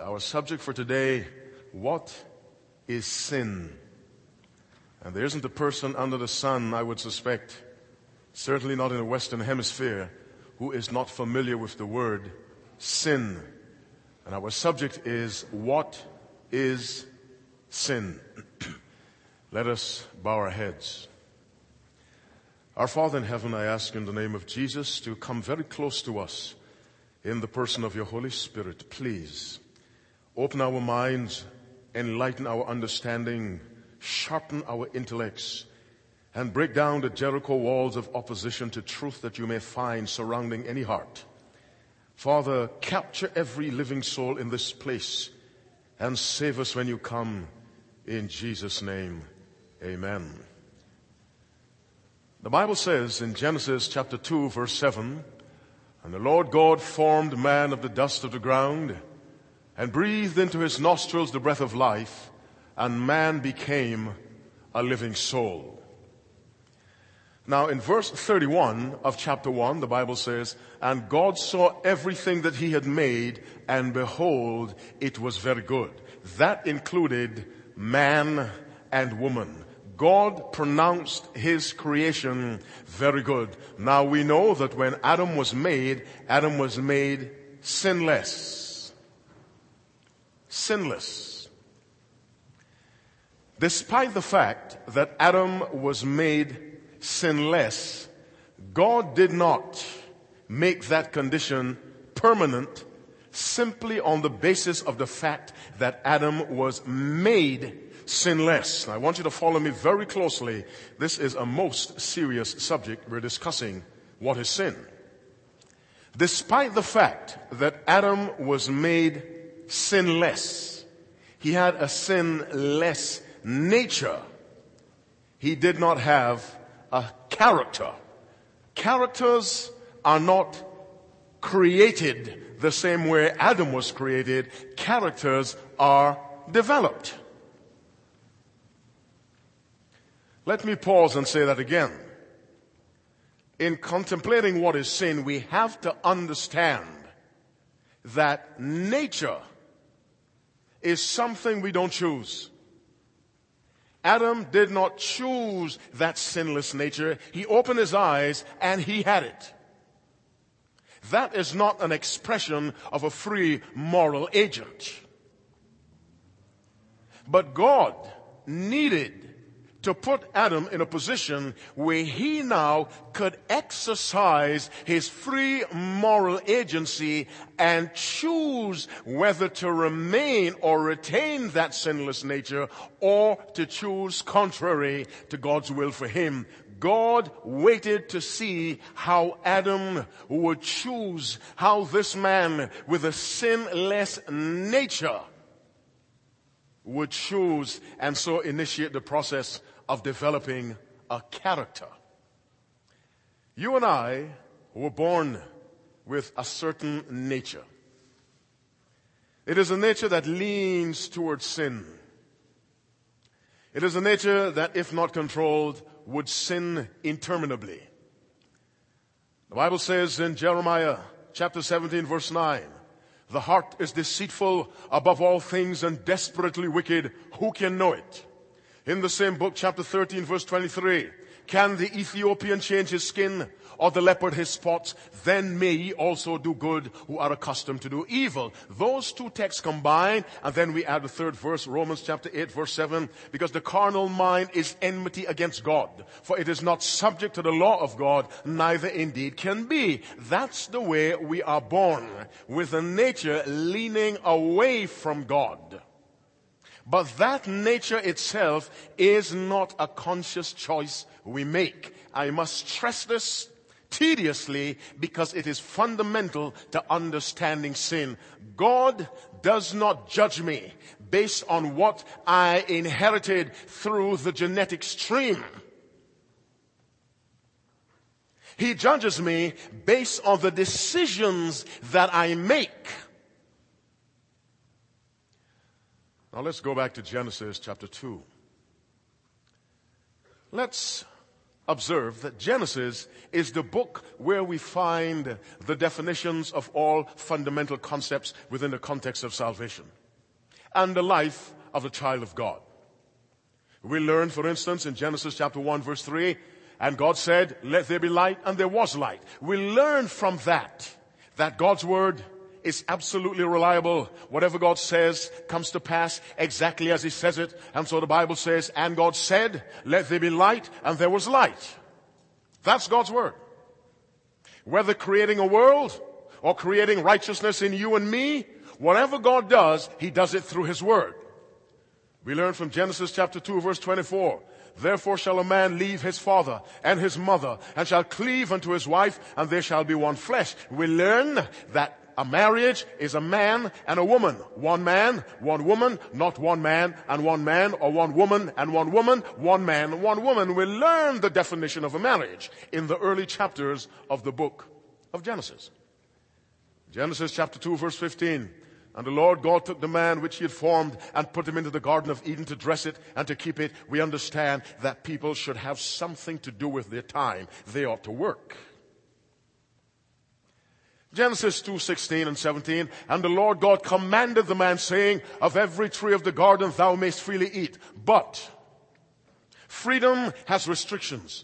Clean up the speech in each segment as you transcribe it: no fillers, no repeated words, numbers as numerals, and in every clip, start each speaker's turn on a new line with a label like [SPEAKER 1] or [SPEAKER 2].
[SPEAKER 1] Our subject for today, what is sin? And there isn't a person under the sun, I would suspect, certainly not in the Western Hemisphere, who is not familiar with the word sin. And our subject is, what is sin? Let us bow our heads. Our Father in heaven, I ask in the name of Jesus to come very close to us in the person of your Holy Spirit. Please open our minds, enlighten our understanding, sharpen our intellects, and break down the Jericho walls of opposition to truth that you may find surrounding any heart. Father, capture every living soul in this place and save us when you come. In Jesus' name, amen. The Bible says in Genesis chapter 2, verse 7, "And the Lord God formed man of the dust of the ground and breathed into his nostrils the breath of life, and man became a living soul." Now in verse 31 of chapter 1, the Bible says, "And God saw everything that he had made, and behold, it was very good." That included man and woman. God pronounced his creation very good. Now we know that when Adam was made sinless. Sinless. Despite the fact that Adam was made sinless, God did not make that condition permanent simply on the basis of the fact that Adam was made sinless. Now, I want you to follow me very closely. This is a most serious subject. We're discussing what is sin. Despite the fact that Adam was made sinless, he had a sinless nature. He did not have a character. Characters are not created the same way Adam was created. Characters are developed. Let me pause and say that again. In contemplating what is sin, we have to understand that nature is something we don't choose. Adam did not choose that sinless nature. He opened his eyes and he had it. That is not an expression of a free moral agent. But God needed to put Adam in a position where he now could exercise his free moral agency and choose whether to remain or retain that sinless nature or to choose contrary to God's will for him. God waited to see how Adam would choose, how this man with a sinless nature would choose, and so initiate the process of developing a character. You and I were born with a certain nature. It is a nature that leans towards sin. It is a nature that, if not controlled, would sin interminably. The Bible says in Jeremiah chapter 17 verse 9, "The heart is deceitful above all things and desperately wicked. Who can know it?" In the same book, chapter 13, verse 23, "Can the Ethiopian change his skin, or the leopard his spots? Then may ye also do good who are accustomed to do evil." Those two texts combine, and then we add the third verse, Romans chapter 8, verse 7, "Because the carnal mind is enmity against God, for it is not subject to the law of God, neither indeed can be." That's the way we are born, with a nature leaning away from God. But that nature itself is not a conscious choice we make. I must stress this tediously because it is fundamental to understanding sin. God does not judge me based on what I inherited through the genetic stream. He judges me based on the decisions that I make. Now let's go back to Genesis chapter 2. Let's observe that Genesis is the book where we find the definitions of all fundamental concepts within the context of salvation and the life of the child of God. We learn, for instance, in Genesis chapter 1, verse 3, and God said, "Let there be light," and there was light. We learn from that God's word is absolutely reliable. Whatever God says comes to pass exactly as he says it. And so the Bible says, and God said, "Let there be light," and there was light. That's God's word. Whether creating a world or creating righteousness in you and me, whatever God does, he does it through his word. We learn from Genesis chapter 2, verse 24. "Therefore shall a man leave his father and his mother, and shall cleave unto his wife, and they shall be one flesh." We learn that a marriage is a man and a woman. One man, one woman, not one man and one man, or one woman and one woman, one man, one woman. We learn the definition of a marriage in the early chapters of the book of Genesis. Genesis chapter 2, verse 15. "And the Lord God took the man which he had formed and put him into the Garden of Eden to dress it and to keep it." We understand that people should have something to do with their time. They ought to work. Genesis 2:16 and 17. "And the Lord God commanded the man, saying, Of every tree of the garden thou mayst freely eat. But freedom has restrictions."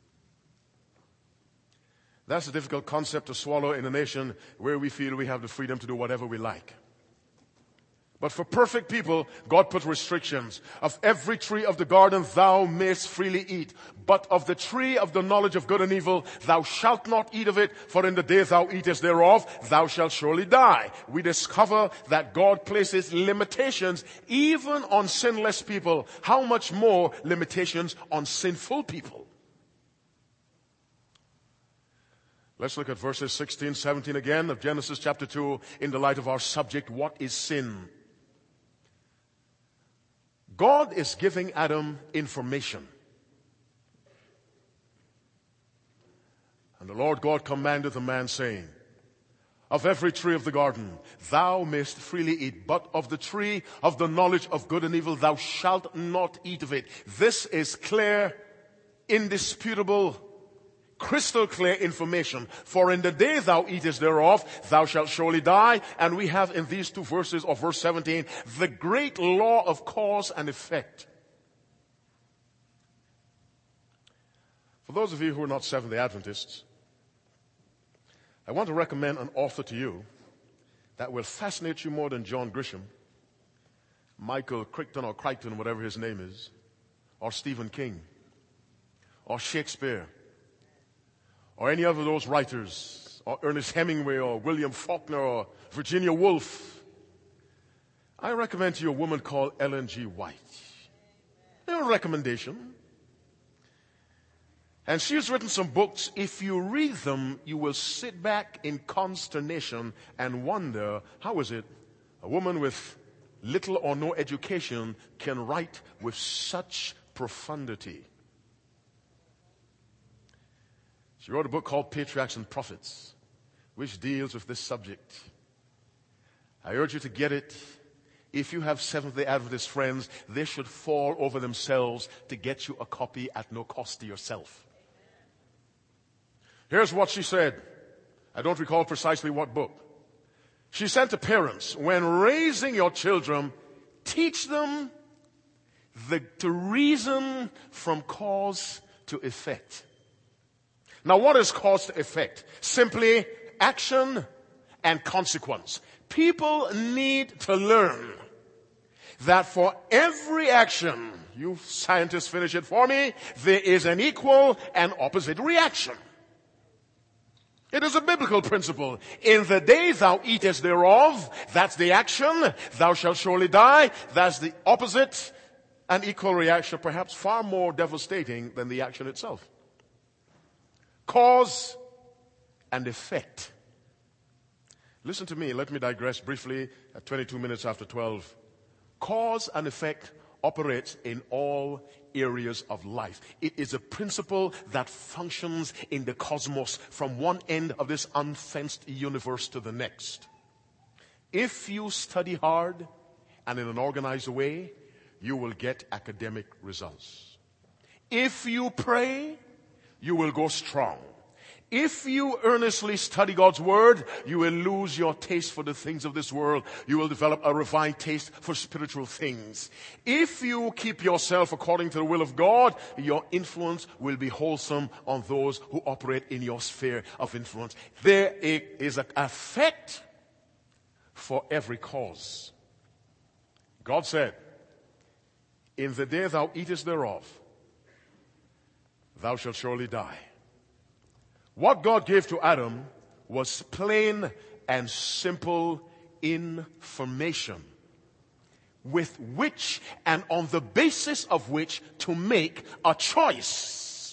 [SPEAKER 1] That's a difficult concept to swallow in a nation where we feel we have the freedom to do whatever we like. But for perfect people, God put restrictions. "Of every tree of the garden thou mayst freely eat. But of the tree of the knowledge of good and evil thou shalt not eat of it, for in the day thou eatest thereof thou shalt surely die." We discover that God places limitations even on sinless people. How much more limitations on sinful people? Let's look at verses 16, 17 again of Genesis chapter 2 in the light of our subject, what is sin? God is giving Adam information. "And the Lord God commanded the man, saying, Of every tree of the garden thou mayst freely eat, but of the tree of the knowledge of good and evil thou shalt not eat of it." This is clear, indisputable, crystal clear information. "For in the day thou eatest thereof, thou shalt surely die." And we have in these two verses of verse 17, the great law of cause and effect. For those of you who are not Seventh-day Adventists, I want to recommend an author to you that will fascinate you more than John Grisham, Michael Crichton or Crichton, whatever his name is, or Stephen King, or Shakespeare, or any of those writers, or Ernest Hemingway, or William Faulkner, or Virginia Woolf. I recommend to you a woman called Ellen G. White. A recommendation. And she's written some books. If you read them, you will sit back in consternation and wonder, how is it a woman with little or no education can write with such profundity? She wrote a book called Patriarchs and Prophets, which deals with this subject. I urge you to get it. If you have Seventh-day Adventist friends, they should fall over themselves to get you a copy at no cost to yourself. Here's what she said. I don't recall precisely what book. She said to parents, when raising your children, teach them to reason from cause to effect. Now, what is cause to effect? Simply action and consequence. People need to learn that for every action, you scientists finish it for me, there is an equal and opposite reaction. It is a biblical principle. In the day thou eatest thereof, that's the action. Thou shalt surely die. That's the opposite and equal reaction, perhaps far more devastating than the action itself. Cause and effect. Listen to me. Let me digress briefly at 22 minutes after 12. Cause and effect operates in all areas of life. It is a principle that functions in the cosmos from one end of this unfenced universe to the next. If you study hard and in an organized way, you will get academic results. If you pray you will go strong. If you earnestly study God's word, you will lose your taste for the things of this world. You will develop a refined taste for spiritual things. If you keep yourself according to the will of God, your influence will be wholesome on those who operate in your sphere of influence. There is an effect for every cause. God said, in the day thou eatest thereof, thou shalt surely die. What God gave to Adam was plain and simple information with which and on the basis of which to make a choice.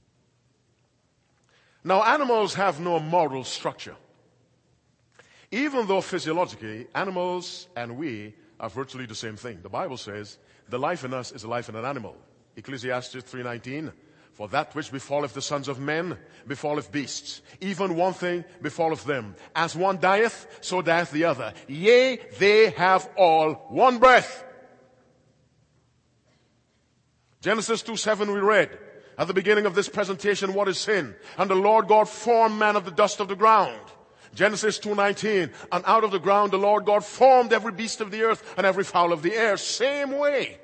[SPEAKER 1] Now, animals have no moral structure. Even though physiologically, animals and we are virtually the same thing. The Bible says, the life in us is the life in an animal. Ecclesiastes 3:19. For that which befalleth the sons of men befalleth beasts. Even one thing befalleth them. As one dieth, so dieth the other. Yea, they have all one breath. Genesis 2:7 we read. At the beginning of this presentation, what is sin? And the Lord God formed man of the dust of the ground. Genesis 2:19. And out of the ground the Lord God formed every beast of the earth and every fowl of the air. Same way.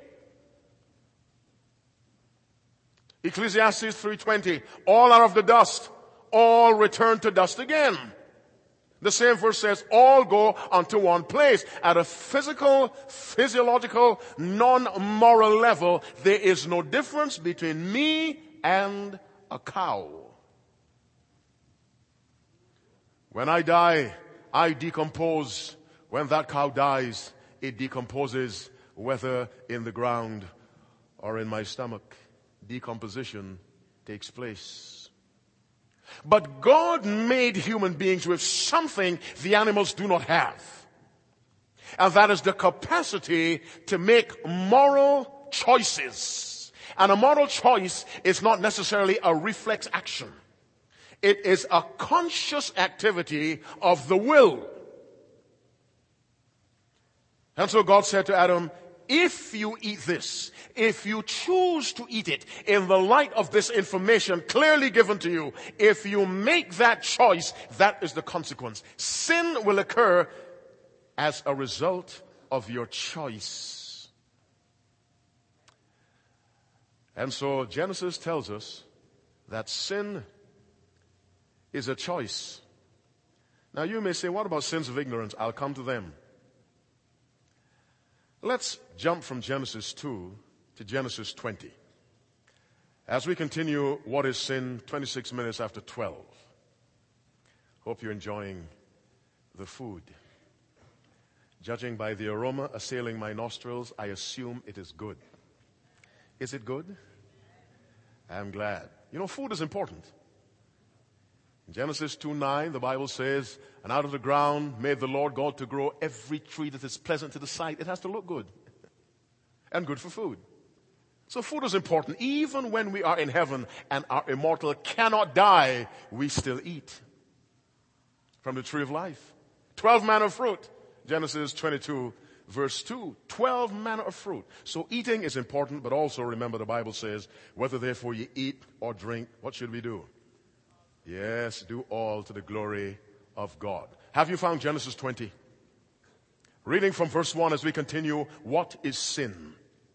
[SPEAKER 1] Ecclesiastes 3:20, all are of the dust, all return to dust again. The same verse says, all go unto one place. At a physical, physiological, non-moral level, there is no difference between me and a cow. When I die, I decompose. When that cow dies, it decomposes, whether in the ground or in my stomach. Decomposition takes place. But God made human beings with something the animals do not have. And that is the capacity to make moral choices. And a moral choice is not necessarily a reflex action. It is a conscious activity of the will. And so God said to Adam, if you eat this, if you choose to eat it in the light of this information clearly given to you, if you make that choice, that is the consequence. Sin will occur as a result of your choice. And so Genesis tells us that sin is a choice. Now you may say, what about sins of ignorance? I'll come to them. Let's jump from Genesis 2 to Genesis 20. As we continue, what is sin? 26 minutes after 12. Hope you're enjoying the food. Judging by the aroma assailing my nostrils, I assume it is good. Is it good? I'm glad. You know, food is important. In Genesis 2:9, the Bible says, and out of the ground made the Lord God to grow every tree that is pleasant to the sight. It has to look good. And good for food. So food is important. Even when we are in heaven and are immortal, cannot die, we still eat. From the tree of life. 12 manner of fruit. Genesis 22, verse 2. 12 manner of fruit. So eating is important, but also remember the Bible says, whether therefore you eat or drink, what should we do? Yes, do all to the glory of God. Have you found Genesis 20? Reading from verse 1 as we continue, what is sin?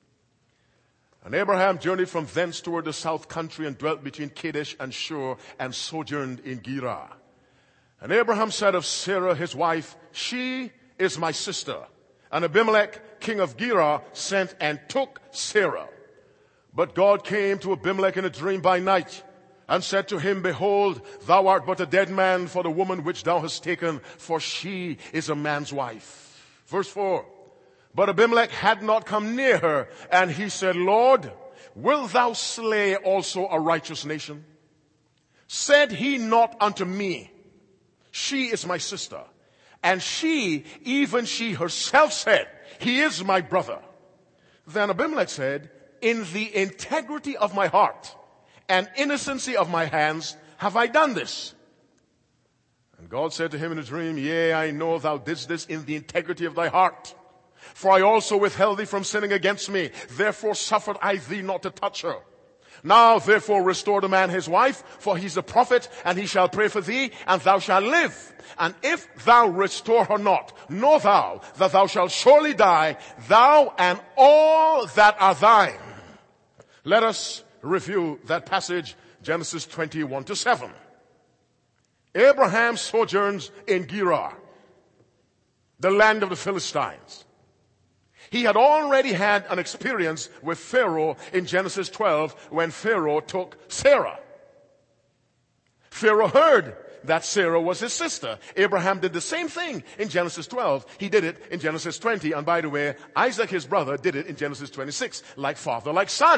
[SPEAKER 1] And Abraham journeyed from thence toward the south country and dwelt between Kadesh and Shur and sojourned in Gerar. And Abraham said of Sarah his wife, she is my sister. And Abimelech, king of Gerar, sent and took Sarah. But God came to Abimelech in a dream by night, and said to him, behold, thou art but a dead man for the woman which thou hast taken, for she is a man's wife. Verse 4. But Abimelech had not come near her, and he said, Lord, wilt thou slay also a righteous nation? Said he not unto me, she is my sister. And she, even she herself said, he is my brother. Then Abimelech said, in the integrity of my heart and innocency of my hands have I done this. And God said to him in a dream, yea, I know thou didst this in the integrity of thy heart. For I also withheld thee from sinning against me. Therefore suffered I thee not to touch her. Now therefore restore the man his wife, for he's a prophet, and he shall pray for thee, and thou shalt live. And if thou restore her not, know thou that thou shalt surely die, thou and all that are thine. Let us review that passage, Genesis 21-7. Abraham sojourns in Gerar, the land of the Philistines. He had already had an experience with Pharaoh in Genesis 12 when Pharaoh took Sarah. Pharaoh heard that Sarah was his sister. Abraham did the same thing in Genesis 12. He did it in Genesis 20. And by the way, Isaac, his brother, did it in Genesis 26. Like father, like son.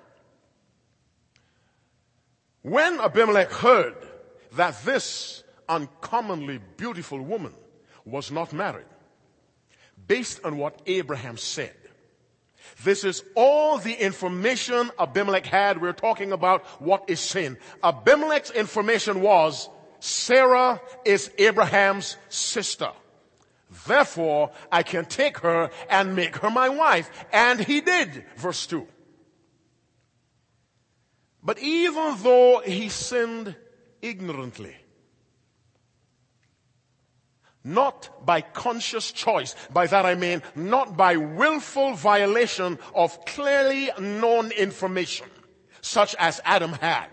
[SPEAKER 1] When Abimelech heard that this uncommonly beautiful woman was not married, based on what Abraham said, this is all the information Abimelech had. We're talking about what is sin. Abimelech's information was, Sarah is Abraham's sister. Therefore, I can take her and make her my wife. And he did. Verse 2. But even though he sinned ignorantly, not by conscious choice. By that I mean not by willful violation of clearly known information, such as Adam had.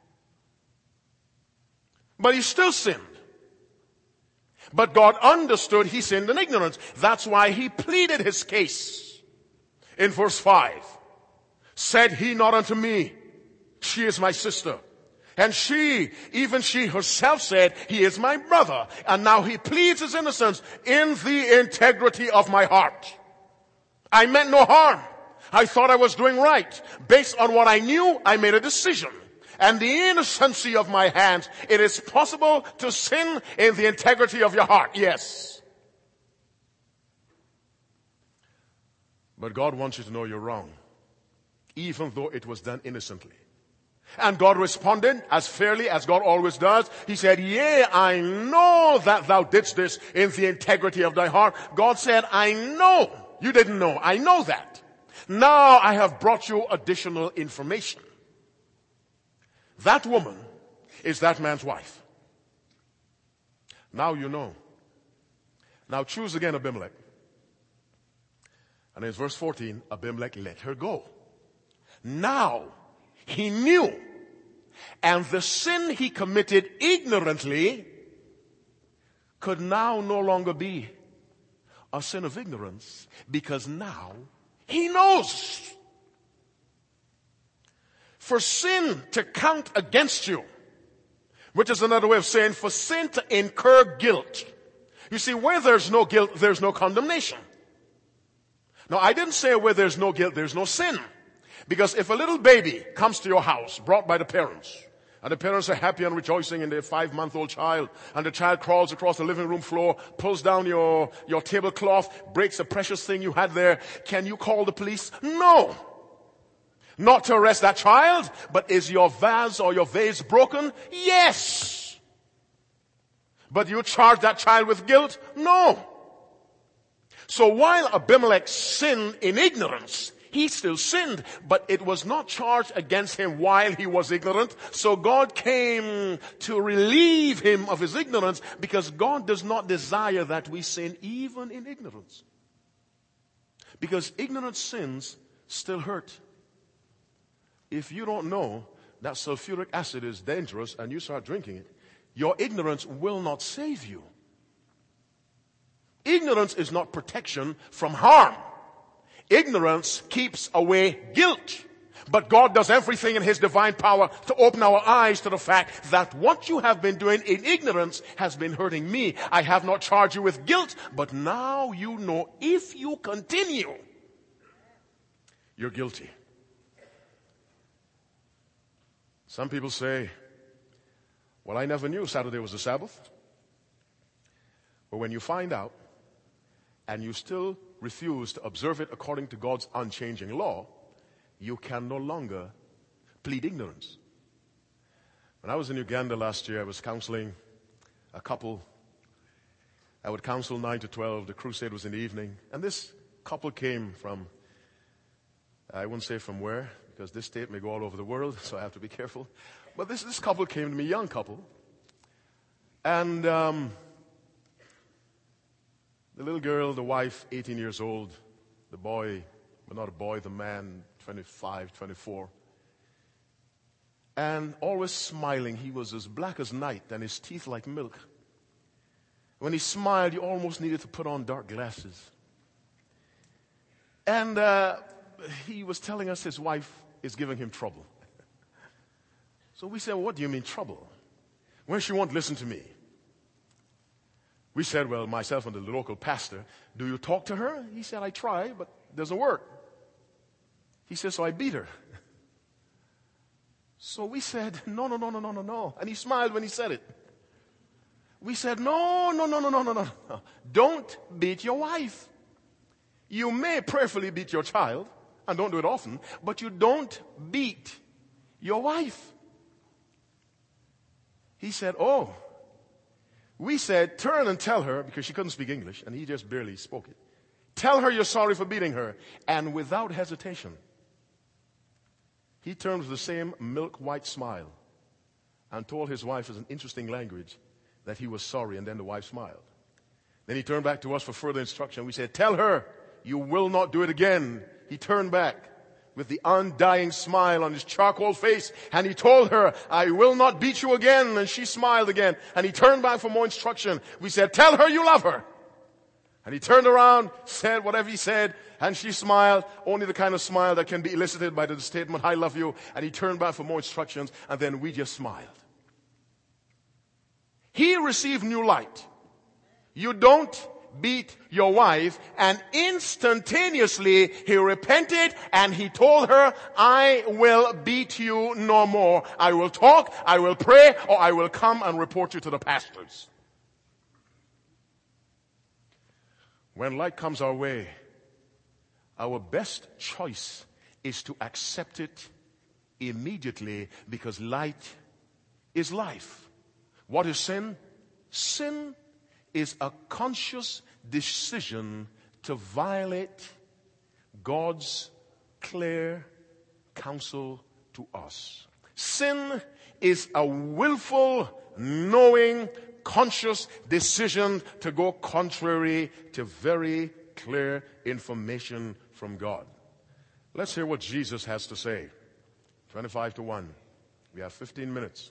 [SPEAKER 1] But he still sinned. But God understood he sinned in ignorance. That's why he pleaded his case. In verse 5, said he not unto me, she is my sister. And she, even she herself said, he is my brother. And now he pleads his innocence in the integrity of my heart. I meant no harm. I thought I was doing right. Based on what I knew, I made a decision. And the innocency of my hands, it is possible to sin in the integrity of your heart. Yes. But God wants you to know you're wrong, even though it was done innocently. And God responded as fairly as God always does. He said, yea, I know that thou didst this in the integrity of thy heart. God said, I know. You didn't know. I know that. Now I have brought you additional information. That woman is that man's wife. Now you know. Now choose again Abimelech. And in verse 14, Abimelech let her go. Now he knew, and the sin he committed ignorantly could now no longer be a sin of ignorance, because now he knows. For sin to count against you, which is another way of saying for sin to incur guilt. You see, where there's no guilt, there's no condemnation. Now, I didn't say where there's no guilt, there's no sin. Because if a little baby comes to your house, brought by the parents, and the parents are happy and rejoicing in their 5-month-old child, and the child crawls across the living room floor, pulls down your tablecloth, breaks a precious thing you had there, can you call the police? No. Not to arrest that child, but is your vase or your vase broken? Yes. But you charge that child with guilt? No. So while Abimelech sinned in ignorance, he still sinned, but it was not charged against him while he was ignorant. So God came to relieve him of his ignorance, because God does not desire that we sin even in ignorance. Because ignorant sins still hurt. If you don't know that sulfuric acid is dangerous and you start drinking it, your ignorance will not save you. Ignorance is not protection from harm. Ignorance keeps away guilt. But God does everything in His divine power to open our eyes to the fact that what you have been doing in ignorance has been hurting me. I have not charged you with guilt, but now you know if you continue, you're guilty. Some people say, well, I never knew Saturday was the Sabbath. But when you find out and you still refuse to observe it according to God's unchanging law, you can no longer plead ignorance. When I was in Uganda last year, I was counseling a couple. I would counsel 9 to 12. The crusade was in the evening. And this couple came from, I wouldn't say from where, because this tape may go all over the world, so I have to be careful. But this couple came to me, young couple. And the little girl, the wife, 18 years old. The boy, well, not a boy, the man, 25, 24. And always smiling. He was as black as night and his teeth like milk. When he smiled, you almost needed to put on dark glasses. And he was telling us his wife is giving him trouble. So we said, well, what do you mean trouble? Well, she won't listen to me. We said, well, myself and the local pastor, do you talk to her? He said, I try, but it doesn't work. He said, so I beat her. So we said, no. And he smiled when he said it. We said, no. Don't beat your wife. You may prayerfully beat your child, and don't do it often, but you don't beat your wife. He said, oh. We said, turn and tell her, because she couldn't speak English, and he just barely spoke it. Tell her you're sorry for beating her. And without hesitation, he turned with the same milk-white smile and told his wife, as an interesting language, that he was sorry, and then the wife smiled. Then he turned back to us for further instruction. We said, tell her you will not do it again. He turned back with the undying smile on his charcoal face, and he told her, I will not beat you again. And she smiled again, and he turned back for more instruction. We said, tell her you love her. And he turned around, said whatever he said, and she smiled, only the kind of smile that can be elicited by the statement, I love you. And he turned back for more instructions, and then we just smiled. He received new light. You don't beat your wife. And instantaneously he repented and he told her, I will beat you no more. I will talk, I will pray, or I will come and report you to the pastors. When light comes our way, our best choice is to accept it immediately, because light is life. What is sin? Sin is a conscious decision to violate God's clear counsel to us. Sin is a willful, knowing, conscious decision to go contrary to very clear information from God. Let's hear what Jesus has to say. 25-1. We have 15 minutes.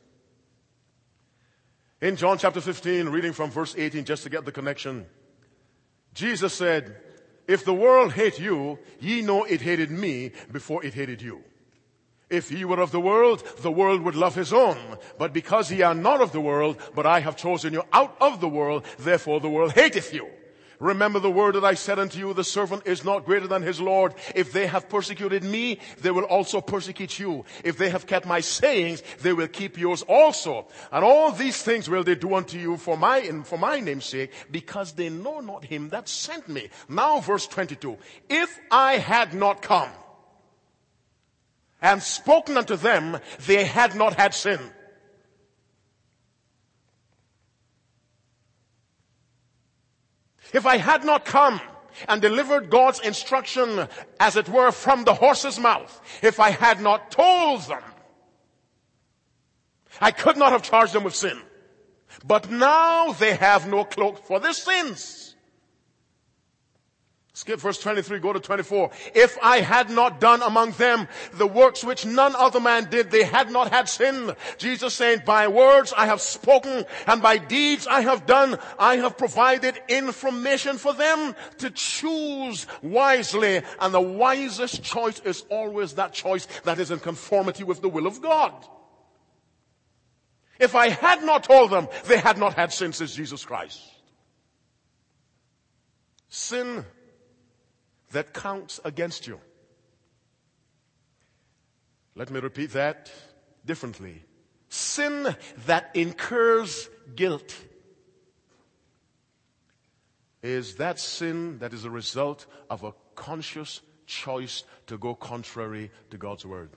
[SPEAKER 1] In John chapter 15, reading from verse 18, just to get the connection, Jesus said, if the world hate you, ye know it hated me before it hated you. If ye were of the world would love his own. But because ye are not of the world, but I have chosen you out of the world, therefore the world hateth you. Remember the word that I said unto you, the servant is not greater than his Lord. If they have persecuted me, they will also persecute you. If they have kept my sayings, they will keep yours also. And all these things will they do unto you for my name's sake, because they know not him that sent me. Now verse 22. If I had not come and spoken unto them, they had not had sin. If I had not come and delivered God's instruction, as it were, from the horse's mouth, if I had not told them, I could not have charged them with sin. But now they have no cloak for their sins. Skip verse 23, go to 24. If I had not done among them the works which none other man did, they had not had sin. Jesus saying, by words I have spoken, and by deeds I have done. I have provided information for them to choose wisely. And the wisest choice is always that choice that is in conformity with the will of God. If I had not told them, they had not had sin, says Jesus Christ. Sin that counts against you. Let me repeat that differently. Sin that incurs guilt is that sin that is a result of a conscious choice to go contrary to God's word.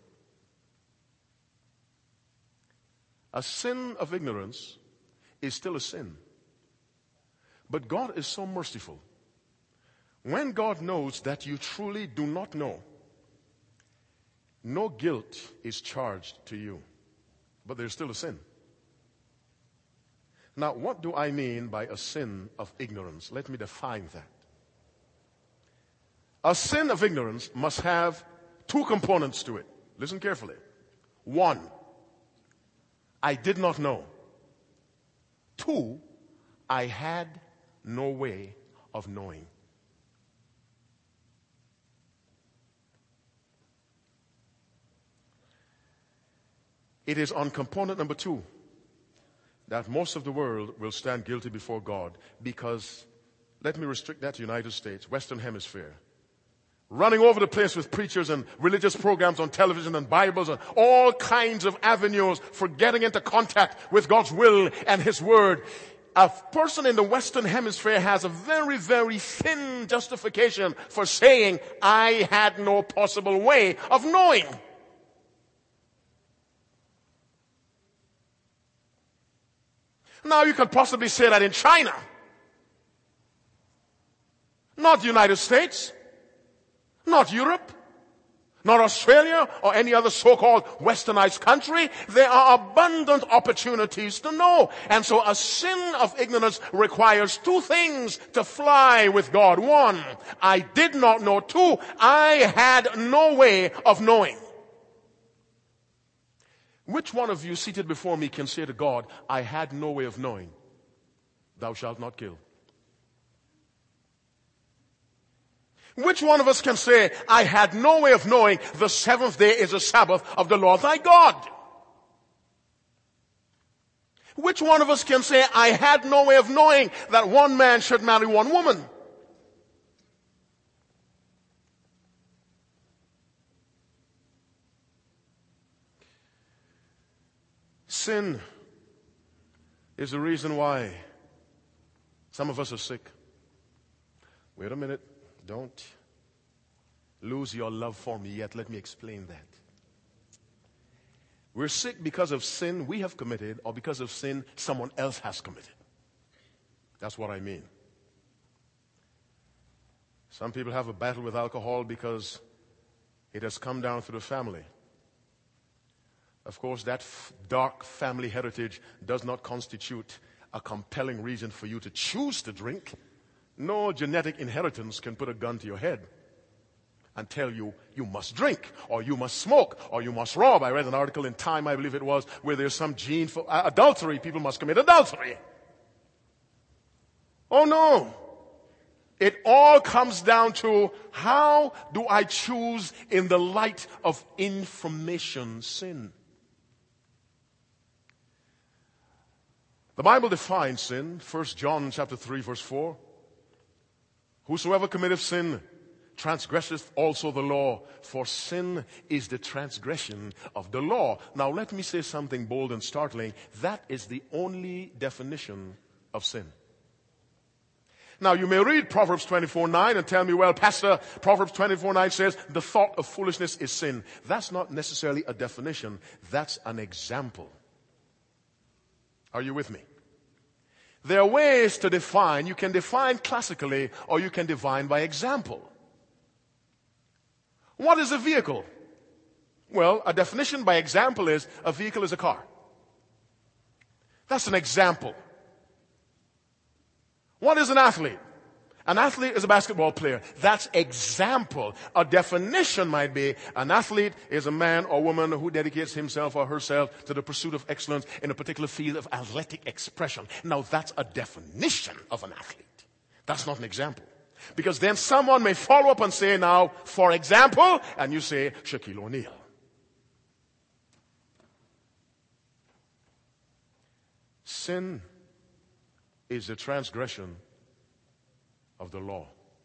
[SPEAKER 1] A sin of ignorance is still a sin. But God is so merciful. When God knows that you truly do not know, No guilt is charged to you, but there's still a sin. Now, what do I mean by a sin of ignorance? Let me define that. A sin of ignorance must have two components to it. Listen carefully. One, I did not know. Two, I had no way of knowing. It is on component number two that most of the world will stand guilty before God, because, let me restrict that to the United States, Western Hemisphere. Running over the place with preachers and religious programs on television and Bibles and all kinds of avenues for getting into contact with God's will and His Word. A person in the Western Hemisphere has a very, very thin justification for saying, I had no possible way of knowing. Now you could possibly say that in China, not the United States, not Europe, not Australia or any other so-called westernized country. There are abundant opportunities to know. And so a sin of ignorance requires two things to fly with God. One, I did not know. Two, I had no way of knowing. Which one of you seated before me can say to God, I had no way of knowing, thou shalt not kill? Which one of us can say, I had no way of knowing the seventh day is a Sabbath of the Lord thy God? Which one of us can say, I had no way of knowing that one man should marry one woman? Sin is the reason why some of us are sick. Wait a minute. Don't lose your love for me yet. Let me explain that. We're sick because of sin we have committed, or because of sin someone else has committed. That's what I mean. Some people have a battle with alcohol because it has come down through the family. Of course, that dark family heritage does not constitute a compelling reason for you to choose to drink. No genetic inheritance can put a gun to your head and tell you, you must drink, or you must smoke, or you must rob. I read an article in Time, I believe it was, where there's some gene for adultery. People must commit adultery. Oh no. It all comes down to, how do I choose in the light of information sin? The Bible defines sin, 1 John chapter 3, verse 4. Whosoever committeth sin transgresseth also the law, for sin is the transgression of the law. Now let me say something bold and startling. That is the only definition of sin. Now you may read Proverbs 24:9 and tell me, well, Pastor, Proverbs 24:9 says the thought of foolishness is sin. That's not necessarily a definition. That's an example. Are you with me? There are ways to define. You can define classically, or you can define by example. What is a vehicle? Well, a definition by example is a vehicle is a car. That's an example. What is an athlete? An athlete is a basketball player. That's example. A definition might be an athlete is a man or woman who dedicates himself or herself to the pursuit of excellence in a particular field of athletic expression. Now that's a definition of an athlete. That's not an example. Because then someone may follow up and say, now, for example, and you say Shaquille O'Neal. Sin is the transgression of the law.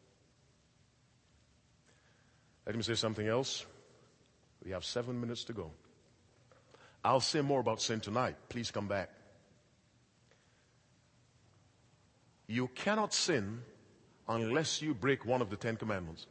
[SPEAKER 1] Let me say something else. We have 7 minutes to go. I'll say more about sin tonight. Please come back. You cannot sin unless you break one of the 10 commandments.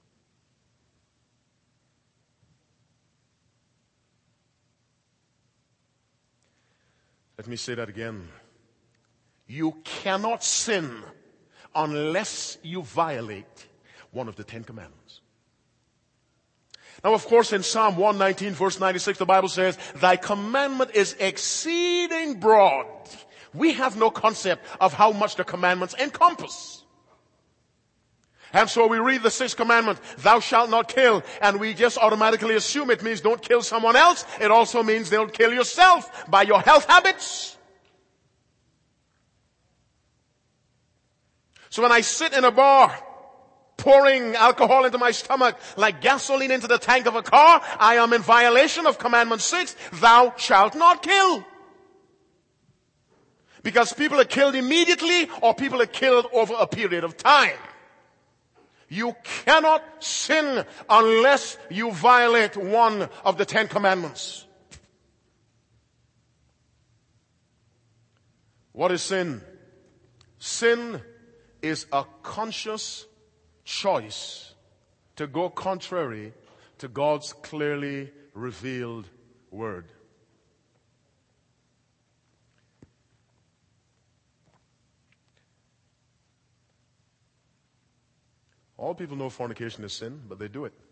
[SPEAKER 1] Let me say that again. You cannot sin unless you violate one of the 10 commandments. Now, of course, in Psalm 119, verse 96, the Bible says, thy commandment is exceeding broad. We have no concept of how much the commandments encompass. And so we read the sixth commandment, thou shalt not kill, and we just automatically assume it means don't kill someone else. It also means don't kill yourself by your health habits. So when I sit in a bar, pouring alcohol into my stomach like gasoline into the tank of a car, I am in violation of commandment 6, thou shalt not kill. Because people are killed immediately or people are killed over a period of time. You cannot sin unless you violate one of the 10 commandments. What is sin? Sin is a conscious choice to go contrary to God's clearly revealed word. All people know fornication is sin, but they do it.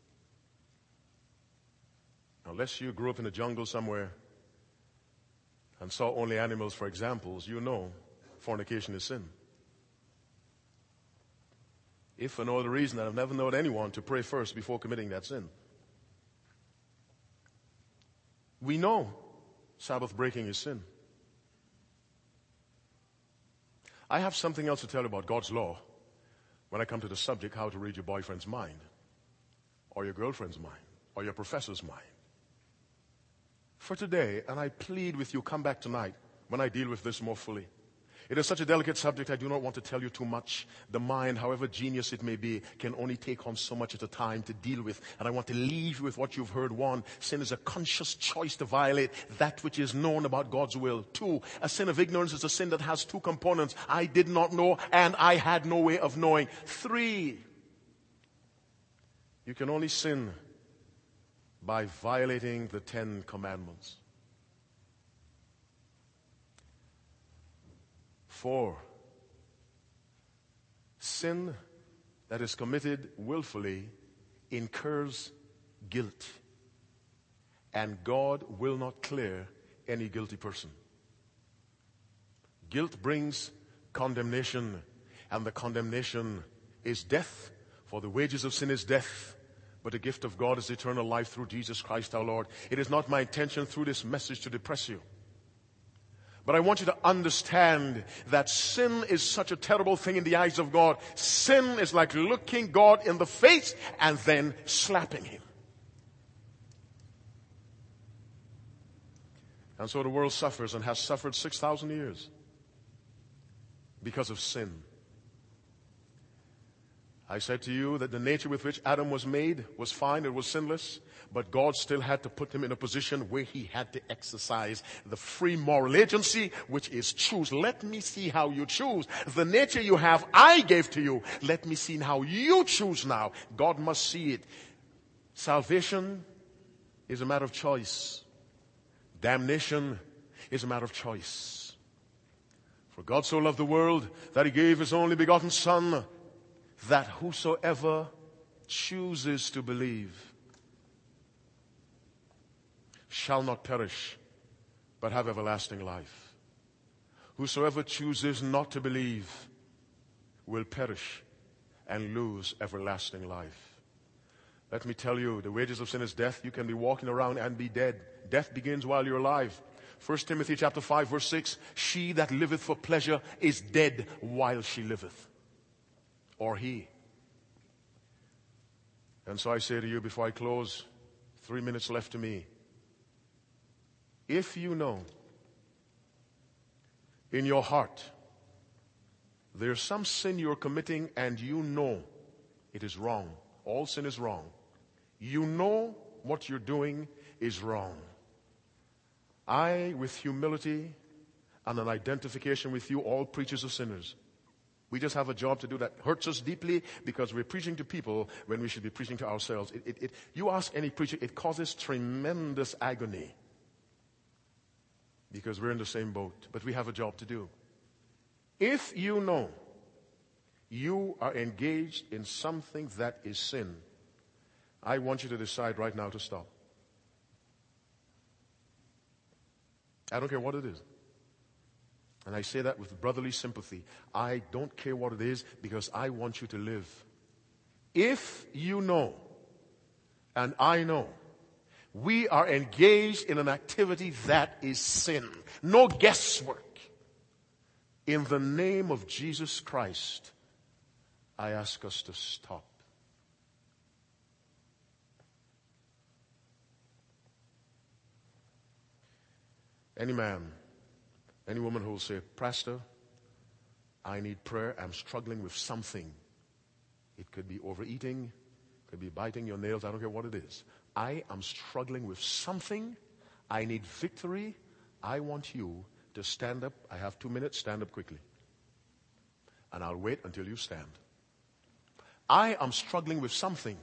[SPEAKER 1] Unless you grew up in a jungle somewhere and saw only animals for examples, you know fornication is sin. If for no other reason, I've never known anyone to pray first before committing that sin. We know Sabbath breaking is sin. I have something else to tell you about God's law when I come to the subject, how to read your boyfriend's mind, or your girlfriend's mind, or your professor's mind. For today, and I plead with you, come back tonight when I deal with this more fully. It is such a delicate subject, I do not want to tell you too much. The mind, however genius it may be, can only take on so much at a time to deal with. And I want to leave you with what you've heard. 1, sin is a conscious choice to violate that which is known about God's will. 2, a sin of ignorance is a sin that has 2 components. I did not know and I had no way of knowing. 3, you can only sin by violating the 10 commandments. 4, sin that is committed willfully incurs guilt, and God will not clear any guilty person. Guilt brings condemnation, and the condemnation is death, for the wages of sin is death, but the gift of God is eternal life through Jesus Christ our Lord. It is not my intention through this message to depress you. But I want you to understand that sin is such a terrible thing in the eyes of God. Sin is like looking God in the face and then slapping him. And so the world suffers and has suffered 6,000 years because of sin. I said to you that the nature with which Adam was made was fine, it was sinless, but God still had to put him in a position where he had to exercise the free moral agency, which is choose. Let me see how you choose. The nature you have, I gave to you. Let me see how you choose now. God must see it. Salvation is a matter of choice. Damnation is a matter of choice. For God so loved the world that he gave his only begotten Son, that whosoever chooses to believe shall not perish, but have everlasting life. Whosoever chooses not to believe will perish and lose everlasting life. Let me tell you, the wages of sin is death. You can be walking around and be dead. Death begins while you're alive. 1 Timothy chapter 5 verse 6, she that liveth for pleasure is dead while she liveth. Or he. And so I say to you before I close, 3 minutes left to me. If you know in your heart there's some sin you're committing and you know it is wrong. All sin is wrong. You know what you're doing is wrong. I, with humility and an identification with you, all preachers of sinners, we just have a job to do that hurts us deeply because we're preaching to people when we should be preaching to ourselves. You ask any preacher, it causes tremendous agony because we're in the same boat, but we have a job to do. If you know you are engaged in something that is sin, I want you to decide right now to stop. I don't care what it is. And I say that with brotherly sympathy. I don't care what it is because I want you to live. If you know, and I know, we are engaged in an activity that is sin. No guesswork. In the name of Jesus Christ, I ask us to stop. Any man, any woman who will say, Pastor, I need prayer. I'm struggling with something. It could be overeating. It could be biting your nails. I don't care what it is. I am struggling with something. I need victory. I want you to stand up. I have 2 minutes. Stand up quickly. And I'll wait until you stand. I am struggling with something.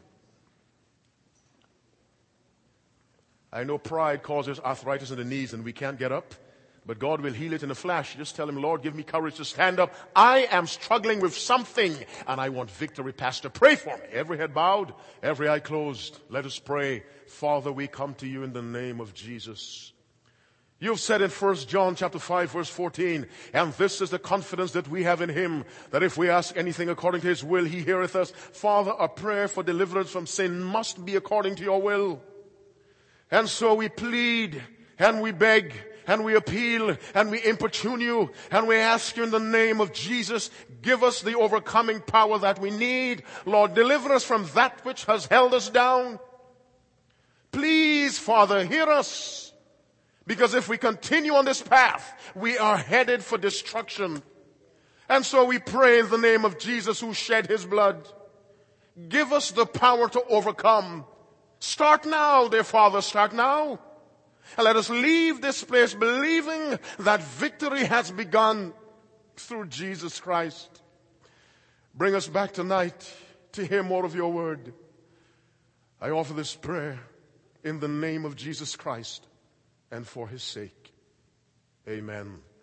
[SPEAKER 1] I know pride causes arthritis in the knees and we can't get up. But God will heal it in a flash. Just tell him, Lord, give me courage to stand up. I am struggling with something and I want victory. Pastor, pray for me. Every head bowed, every eye closed. Let us pray. Father, we come to you in the name of Jesus. You've said in 1 John chapter 5 verse 14, and this is the confidence that we have in him, that if we ask anything according to his will, he heareth us. Father, a prayer for deliverance from sin must be according to your will. And so we plead and we beg and we appeal and we importune you and we ask you in the name of Jesus, give us the overcoming power that we need. Lord, deliver us from that which has held us down. Please, Father, hear us. Because if we continue on this path, we are headed for destruction. And so we pray in the name of Jesus who shed his blood. Give us the power to overcome. Start now, dear Father, start now. And let us leave this place believing that victory has begun through Jesus Christ. Bring us back tonight to hear more of your word. I offer this prayer in the name of Jesus Christ and for his sake. Amen.